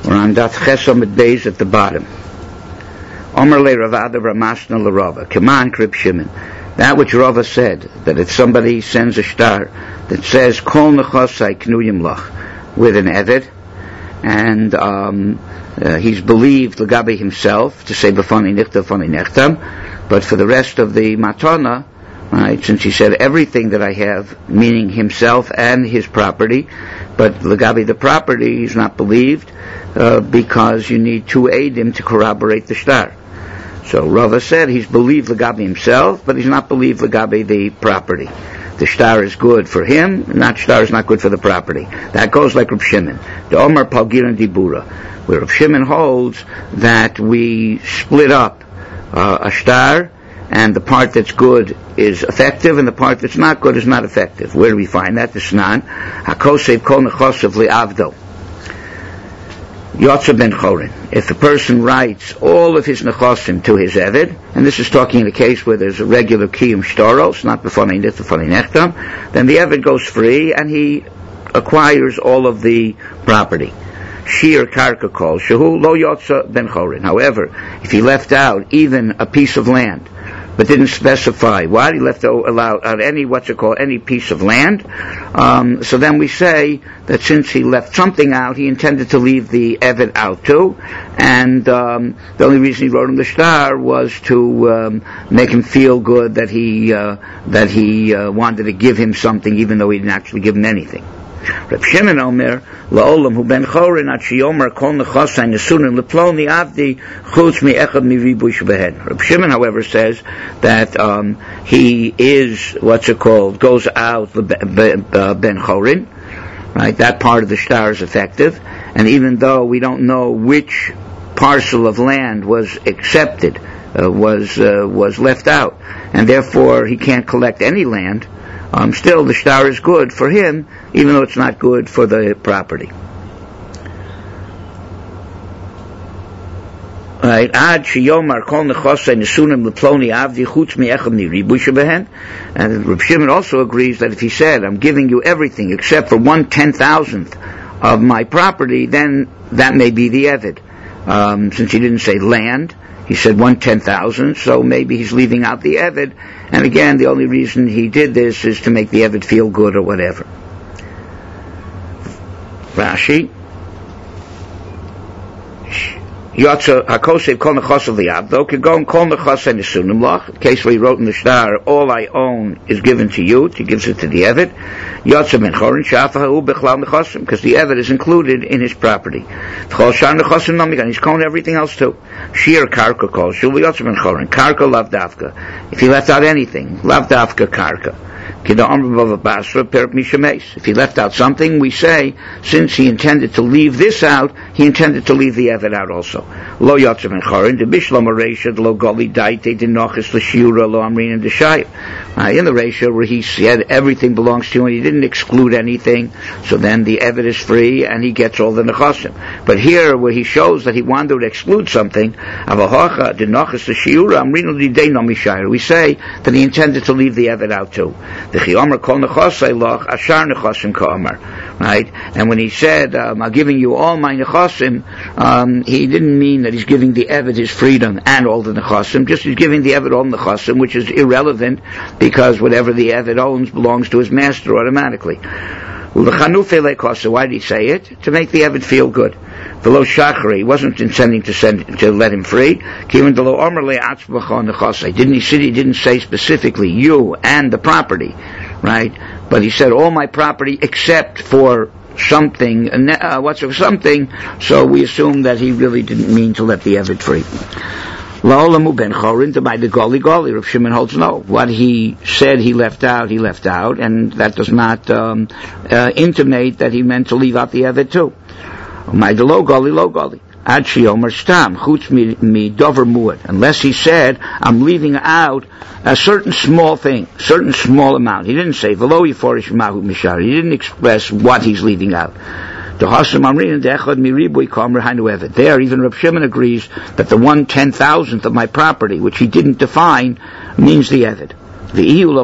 We're on Daf Chesamid Beis at the bottom. Omer le Ravada Ramashna le Rava. Kaman Krib Shimon. That which Rava said, that if somebody sends a star that says Kol Nechosai Knuyim Lach with an Eved, and he's believed Lagabi himself to say B'fani Nichta B'fani Nechtam, but for the rest of the Matana, right, since he said everything that I have, meaning himself and his property, but Lagabi the property is not believed because you need two Eidim to corroborate the star. So Rava said he's believed Lagabi himself, but he's not believed Lagabi the property. The star is good for him, and star is not good for the property. That goes like Rav Shimon. The Omar Palgiran Dibura, where Rav Shimon holds that we split up a star, and the part that's good is effective, and the part that's not good is not effective. Where do we find that? The Snan. HaKosev Kol Nechosav Li'avdo. Yotza ben Chorin. If a person writes all of his nechosim to his Eved, and this is talking in a case where there's a regular kiyum shtoros, not b'fanei nit, b'fanei nechtam, then the Eved goes free and he acquires all of the property. Shir karka kol shehu lo yotza ben Chorin. However, if he left out even a piece of land, but didn't specify what he left out any piece of land. So then we say that since he left something out, he intended to leave the Eved out too, and the only reason he wrote him the star was to make him feel good that he wanted to give him something, even though he didn't actually give him anything. Reb Shimon Omer laolam hu ben chorin at sheyomer kol nechosai nesunin leploni avdi chutz mi echad mi ribuy shebehen. Reb Shimon, however, says that he is goes out ben chorin, right? That part of the star is effective, and even though we don't know which parcel of land was accepted, was left out, and therefore he can't collect any land. Still, the star is good for him, even though it's not good for the property. Right? Ad sheyomar kol nechosai nesunim leploni avdi chutz mi echad mi ribuy shebehen. And Reb Shimon also agrees that if he said, I'm giving you everything except for 1/10,000th of my property, then that may be the Eved. Since he didn't say land, he said 1/10,000, so maybe he's leaving out the Eved. And again, the only reason he did this is to make the Eved feel good or whatever. Rashi. Yotza hakosev kol nechosav li'avdo kegon kol nechosai nesunim lach. The case where he wrote in the star, all I own is given to you. He gives it to the Eved. Yotza ben chorin shafahu bechlal nechosim, because the Eved is included in his property. V'chol shar nechosim namigan. He's calling everything else too. Shir karka kol shul yotza ben chorin karka lav davka. If he left out anything, lav davka karka. If he left out something, we say, since he intended to leave this out, he intended to leave the Eved out also. Lo yotzav ben chorin, de bishlam areshad, lo goli daite, de nochis l'shiura, lo amrin and deshayim. In the ratio where he said everything belongs to you and he didn't exclude anything, so then the Eved is free and he gets all the nechosim. But here, where he shows that he wanted to exclude something, avahocha, de nochis l'shiura, amrin l'idei no mishayir, we say that he intended to leave the Eved out too. Right? And when he said, I'm giving you all my nechosim, he didn't mean that he's giving the Eved his freedom and all the nechosim, just he's giving the Eved all the nechosim, which is irrelevant because whatever the Eved owns belongs to his master automatically. Why did he say it? To make the Eved feel good. Below Shachri, he wasn't intending to let him free. Didn't he didn't say specifically you and the property, right? But he said all my property except for something, something, so we assume that he really didn't mean to let the Eved free. La'olamu ben chorin to buy the goli. Rav Shimon holds no. What he said he left out, and that does not intimate that he meant to leave out the Eved too. My lo goli. Ad sheyomer stam chutz mi dover muad. Unless he said, I'm leaving out a certain small thing, certain small amount. He didn't say v'lo yiforish mahu mishar. He didn't express what he's leaving out. There, even Reb Shimon agrees that the 1/10,000th of my property, which he didn't define, means the Eved. And he's telling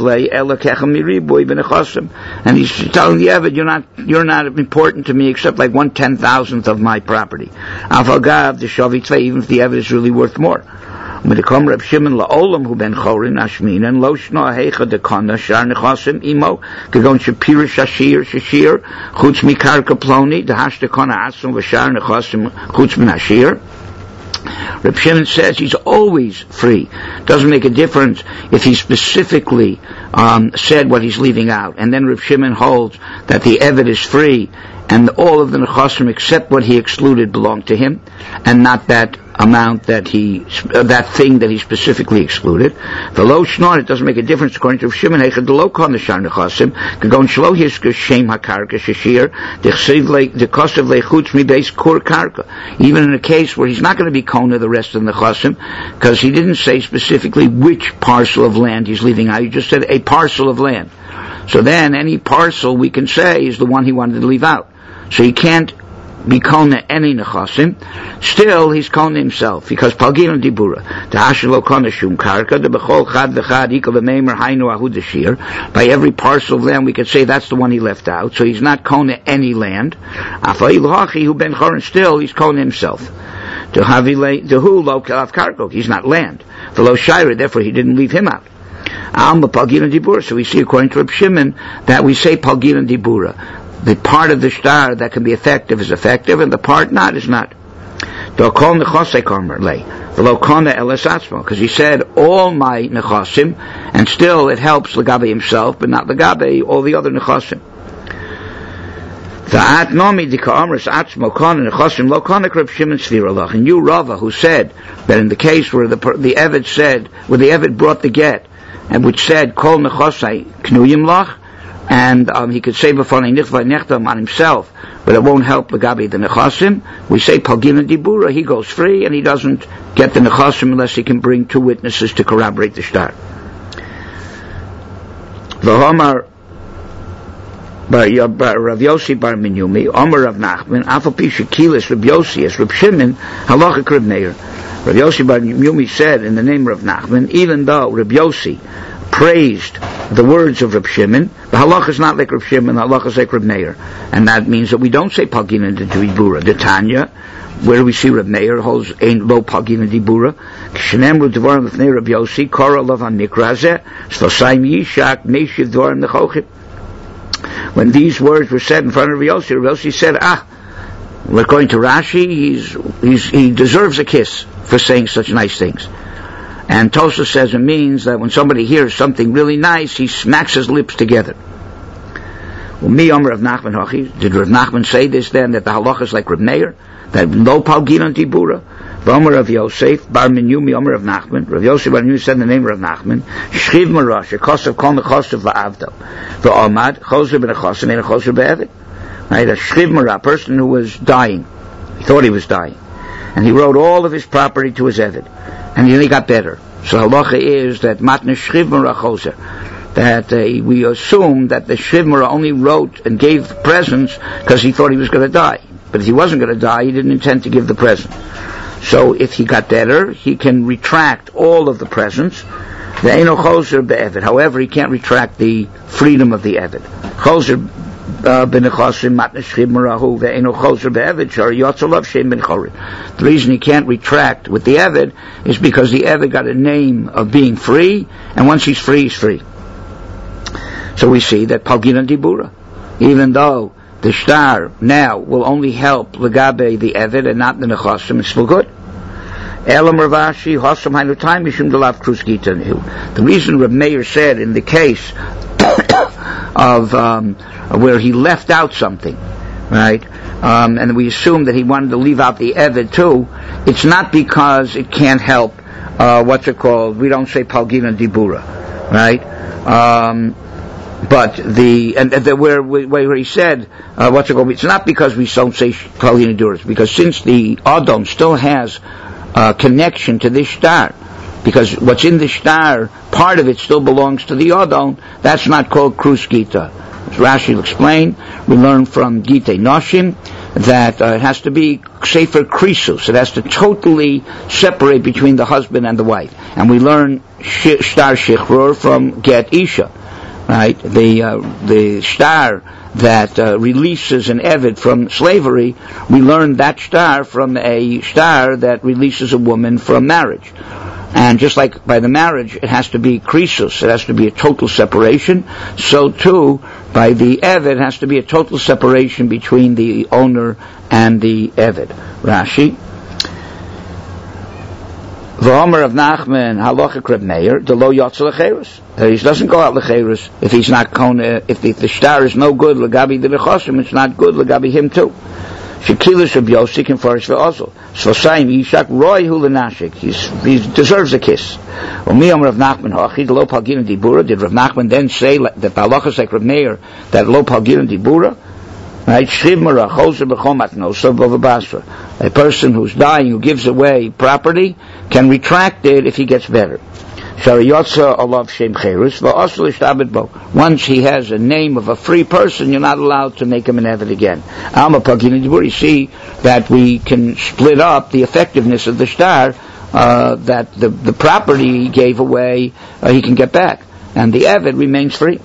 the Eved, you're not important to me except like 1/10,000th of my property. Even if the Eved is really worth more. Reb Shimon la'olam hu ben chorin ashmin and lo shno heicha dekana shar nechasim imo kegon shapira shashir chutz mikarka ploni dehash dekana asum v'shar nechasim chutz min ashir. Reb Shimon says he's always free. Doesn't make a difference if he specifically said what he's leaving out. And then Reb Shimon holds that the Eved is free and all of the nechasim except what he excluded belong to him, and not that amount that thing that he specifically excluded. The low shnor, it doesn't make a difference according to Reb Shimon. Heichad the low kon the shar nechasim kagon shlo hiska shem hakarka shashir the cost of lechutz mi base kur karka. Even in a case where he's not going to be kona the rest of the nechasim, because he didn't say specifically which parcel of land he's leaving out. He just said a parcel of land. So then any parcel we can say is the one he wanted to leave out. So he can't be kona any nechasim. Still, he's kona himself because palgin dibura. The hashelo kona shum karka. The bechol chad v'chad ikal v'meimer hainu ahu deshir. By every parcel of land, we could say that's the one he left out. So he's not kona any land. Afayil hachi hu ben chorin. Still, he's kona himself. To havile dehu lo kalav karko. He's not land. The lo shira. Therefore, he didn't leave him out. So we see according to Reb Shimon that we say palgin dibura. The part of the shtar that can be effective is effective, and the part not is not. Because he said all my nechasim, and still it helps Lagabe himself, but not Lagabe all the other nechasim. And you, Rava, who said that in the case where the Eved said, where the Eved brought the get, and which said kol nechasai knuyim lach, and he could say b'fanei nichva nechtam on himself, but it won't help the gabi the nechasim. We say palgin dibura, he goes free and he doesn't get the nechasim unless he can bring two witnesses to corroborate the shtar. V'homar Rav Yossi bar Minyumi, Omer Rav Nachman, Afal Pi Shekilis Rav Yossi as Rav Shimon halacha Reb Meir. Rav Yossi bar Minyumi said in the name of Rav Nachman, even though Rav Yossi praised the words of Reb Shimon, the halacha is not like Reb Shimon, the halacha is like Reb Meir, and that means that we don't say palgin dibura. The Tanya, where we see Reb Meir holds ain't lo palgin dibura. Kshenemru devarim l'fnei Reb Yossi kora lavan mikrazeh shlosaim yishak meishiv devarim nechochim. When these words were said in front of Reb Yossi said, we're going to Rashi, he deserves a kiss for saying such nice things. And Tosha says it means that when somebody hears something really nice, he smacks his lips together. Well, me, Omer Rav Nachman Hachi, did Rav Nachman say this then, that the halacha is like Reb Meir, that no palgin dibura? Omer Rav Yosef, Bar Minyumi, Omer Rav Nachman, Rav Yosef Bar Minyumi said in the name of Rav Nachman, Shchiv Marash, a kosav kol nechosav la'avdal, v'omad, chosav b'nechosav, and a chosav b'evet. Right, a Shchiv Marah, a person who was dying, he thought he was dying, and he wrote all of his property to his Eved, and then he got better. So halacha is that matne Shchiv Marah chosav, that we assume that the Shchiv Marah only wrote and gave presents because he thought he was going to die. But if he wasn't going to die, he didn't intend to give the present. So if he got better, he can retract all of the presents. The Eino Choser be'evet. However, he can't retract the freedom of the Eved. Choser b'nechasim matne Shchiv Marahu ve'eino Choser be'evet shar yotzalav shem ben chorin. The reason he can't retract with the Eved is because the Eved got a name of being free, and once he's free, he's free. So we see that palgin dibura, even though the shtar now will only help legabe the Eved and not the nechasim, it's still good. Elam Ravashi Hosam Hainu Time Mishum Delav Krus Gita. The reason Reb Meir said in the case of where he left out something, right, and we assume that he wanted to leave out the Eved too, it's not because it can't help. What's it called? We don't say palgin dibura, right? But where he said what's it called? It's not because we don't say palgin dibura, because since the Adon still has connection to this shtar, because what's in the shtar, part of it still belongs to the Adon, that's not called Krus Gita. As Rashi will explain, we learn from Gita Noshim that it has to be sefer krisus. It has to totally separate between the husband and the wife. And we learn shtar shichrur from get isha, right? The shtar that releases an eved from slavery, we learn that shtar from a shtar that releases a woman from marriage. And just like by the marriage, it has to be krisus, it has to be a total separation, so too, by the eved, it has to be a total separation between the owner and the eved. Rashi. V'omer of Nachman, halacha Reb Meir, de lo yotze lecheres. He doesn't go out lecheres if he's not kona, if the shtar is no good, legabi the nechosim, it's not good, legabi him too. Shekilish Reb Yossi can flourish ve'ozol. Svosayim yishak roy hu lenashik. He deserves a kiss. Omi Rav Nachman hachi, the lo palgin dibura. Did Rav Nachman then say that the halachas like Reb Meir, that lo palgin dibura? Right? Shriv mara choser b'chomat nosav b'vabasra. A person who's dying, who gives away property, can retract it if he gets better. Once he has a name of a free person, you're not allowed to make him an eved again. You see that we can split up the effectiveness of the shtar, that the property he gave away, he can get back, and the eved remains free.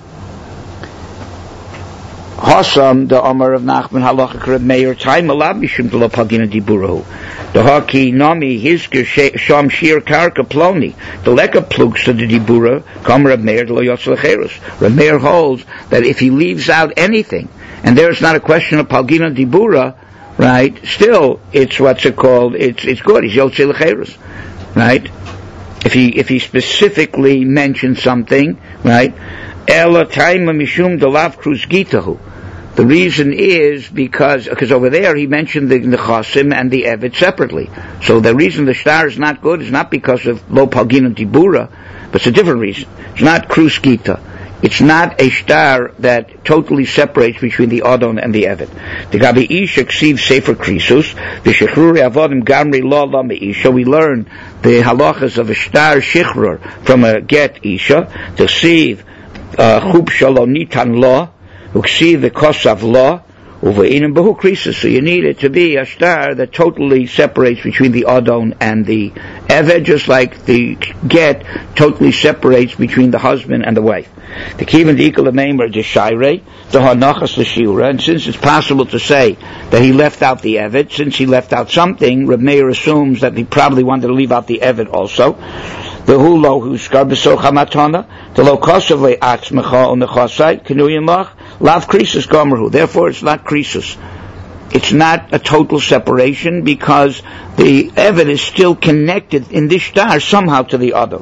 Hasam the Omar of Nachman halacha Reb Meir time alab mishum de lo pagina diburahu. The haki nami hizker sham shir karka ploni. The leka plugs to the dibura come Reb Meir de lo yotze lecheres. Reb Meir holds that if he leaves out anything, and there's not a question of pagina dibura, right? Still, it's what's it called? It's good. He's yotze lecheres, right? If he specifically mentions something, right? Ela taima mishum de lav krus gitahu. The reason is because over there he mentioned the nechasim and the eved separately. So the reason the shtar is not good is not because of lo palgina dibura, but it's a different reason. It's not krus gita. It's not a shtar that totally separates between the adon and the eved. The gabi isha ksiv sefer krisus, the shechruri avodim gamri lo la meisha. We learn the halachas of a shtar shechrur from a get isha. The ksiv chub shalom nitan lo. Uksiv the kosav law over in behu krisus. So you need it to be a shtar that totally separates between the adon and the eved, just like the get totally separates between the husband and the wife. The kivan the ikal member de shayrei the hanachas l'shiura. And since it's possible to say that he left out the eved, since he left out something, Reb Meir assumes that he probably wanted to leave out the eved also. The hulo who skar besoch hamatana the lo kosav le atzmecha on the chasai kenuyim lach lav krisus gomerhu. Therefore, it's not krisus. It's not a total separation because the eved is still connected in this shtar somehow to the other.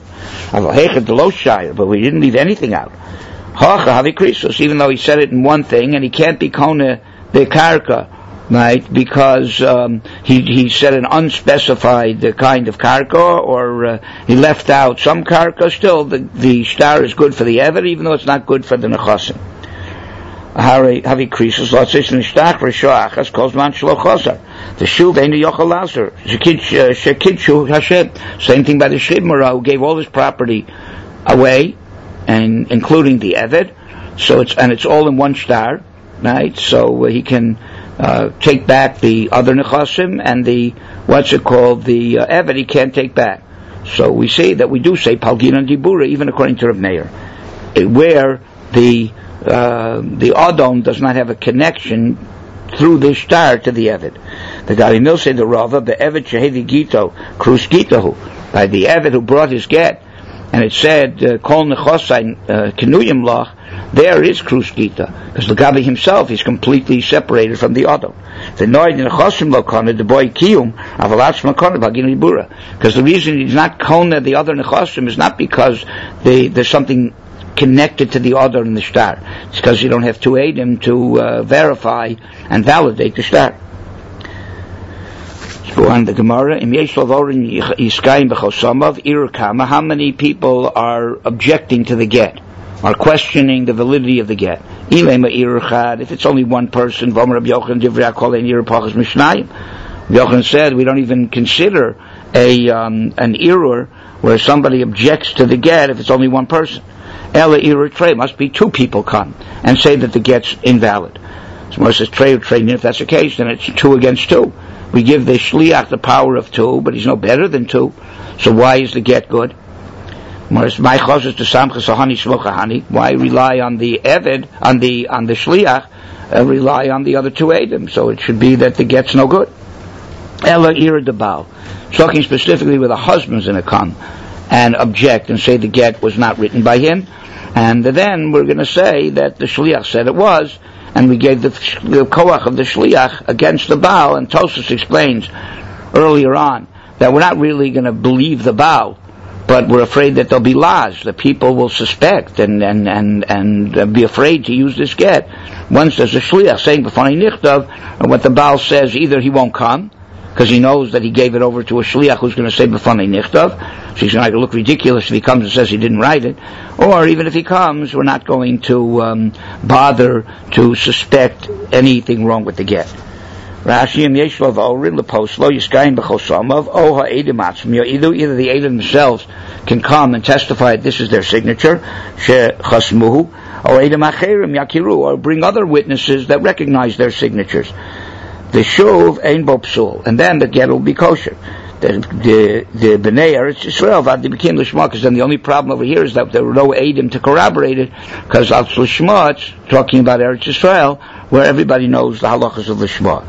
But we didn't leave anything out. Even though he said it in one thing, and he can't be kona the karka, right? Because he said an unspecified kind of karka, or he left out some karka. Still, the shtar is good for the eved, even though it's not good for the nechasim. Havi krisus lotzis nishtach v'shoachas kozman shlo chosar. The shul deinu yochel laser. Shekidshu Hashem. Same thing by the Shibmara who gave all his property away, and including the eved. So it's all in one shtar, right? So he can take back the other nechasim, and the the eved he can't take back. So we say that we do say palgin and dibura even according to Reb Meir, where the adon does not have a connection through the shtar to the eved. The Galimil say the Rava, the eved shehevi gito krus gitahu, by the eved who brought his get, and it said kol nechosai kenuyim lach. There is krus gita, because the Gabi himself is completely separated from the adon. The noid nechosim lo kona the boy kiyum avalatz makona bagin libura, because the reason he's not kona the other nechosim is not because there's something connected to the other in the shtar. It's because you don't have to aid him to verify and validate the shtar. Let's go on the Gemara. How many people are objecting to the get, are questioning the validity of the get? If it's only one person, Yochanan said we don't even consider an irur where somebody objects to the get if it's only one person. Ela irur trey, must be two people come and say that the get's invalid. Someone says trey or trey. If that's the case, then it's 2 against 2. We give the shliach the power of 2, but he's no better than 2. So why is the get good? Why rely on the eved, on the shliach, rely on the other 2 edim? So it should be that the get's no good. Ella ira de baal. Talking specifically with a husband's going to come and object and say the get was not written by him, and then we're going to say that the shliach said it was, and we gave the koach of the shliach against the baal. And Tosfos explains earlier on that we're not really going to believe the baal, but we're afraid that there'll be lies. The people will suspect and be afraid to use this get. Once there's a shliach saying b'fanei nichtav, and what the baal says, either he won't come because he knows that he gave it over to a shliach who's going to say b'fanei nichtav, so he's going to look ridiculous if he comes and says he didn't write it, or even if he comes, we're not going to bother to suspect anything wrong with the get. Rashi and Yeshlav Orin Lepos Lo Yiskayin B'Chosamav Oha Eidim Atzmi. Either the Eidim themselves can come and testify that this is their signature, She Chasmuhu, or Eidim Acherim Yakiru, or bring other witnesses that recognize their signatures. The Shuv Ein Bo Psul, and then the get will be kosher. The Bnei Eretz Yisrael Vad became Lishma, because then the only problem over here is that there were no Eidim to corroborate it, because Al Lishma, it's talking about Eretz Yisrael, where everybody knows the halachas of Lishma.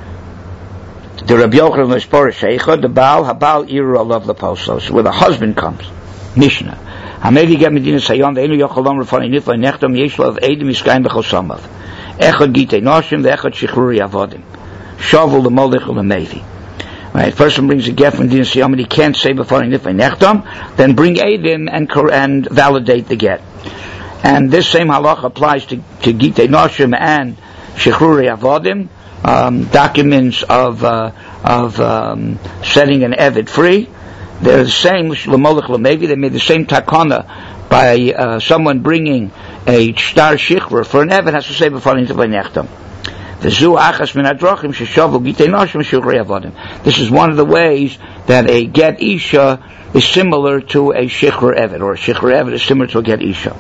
The Rabbi Yochanan L'Spora Sheicha, the Baal, Habal Ira of the Postos, where the husband comes. Mishnah. Hamedi get Medina Sayon, the Enu Yochalam Rafani Nifla Nechtam Yeshlav Eidim Yiskayin B'Chosamav. Echad Gitei Noshim, the Echad Shichruri Avodim. Shovel the Molech or the Mevi. Right, person brings a get from Medina Sayon, and he can't say B'Fani Nifla Nechtam, then bring Eidim and validate the get. And this same halach applies to Gitei Noshim and Shichruri Avodim. Documents of setting an Eved free. They're the same, L'molech L'mevi, they made the same takana by someone bringing a shtar shichra for an Eved, has to say b'fanei nechtam. V'zu achas min hadrachim sheshavu gitei noshim shichrei avodim. This is one of the ways that a get isha is similar to a shichra Eved, or a shichra Eved is similar to a get isha.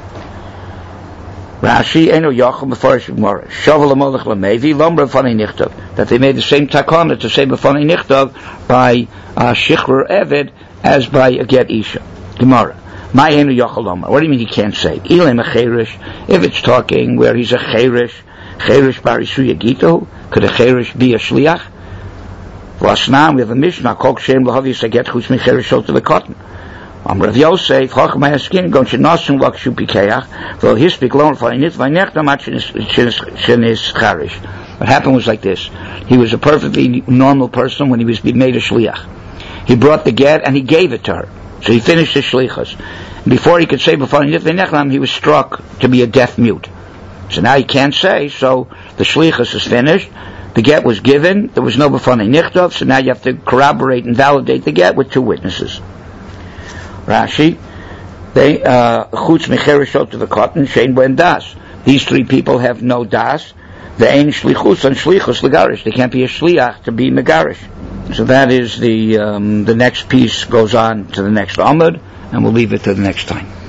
Rashi eno yachom b'farish gemara shavel l'molech l'mevi lomra b'fanei nichtav, that they made the same takana to say b'fanei nichtav by shichur Eved as by a get isha. Gemara my eno yachol lomra. What do you mean he can't say? Ilem a cheirish. If it's talking where he's a cheirish barisuya gito, could a cheirish be a shliach? V'asnam we have a mishnah kol shem l'havi saget chutz mi cheirish shol to the cotton. Rav Yosef, Chachmei Haskin, Gon Shenosim Lakshu Pikeach, V'lo Hispik Lon Fainit Vaynechtam At Shenis Charish. What happened was like this: he was a perfectly normal person when he was made a shliach. He brought the get and he gave it to her, so he finished his shlichus. Before he could say B'Fainit Vaynechtam, he was struck to be a deaf mute. So now he can't say. So the shlichus is finished. The get was given. There was no B'Fanei Nichtav. So now you have to corroborate and validate the get with 2 witnesses. Rashi, they chutz mecherishot to the cotton shein ben das. These 3 people have no das. The ein shlichus and shlichus legarish. They can't be a shliach to be megarish. So that is the next piece goes on to the next amud, and we'll leave it to the next time.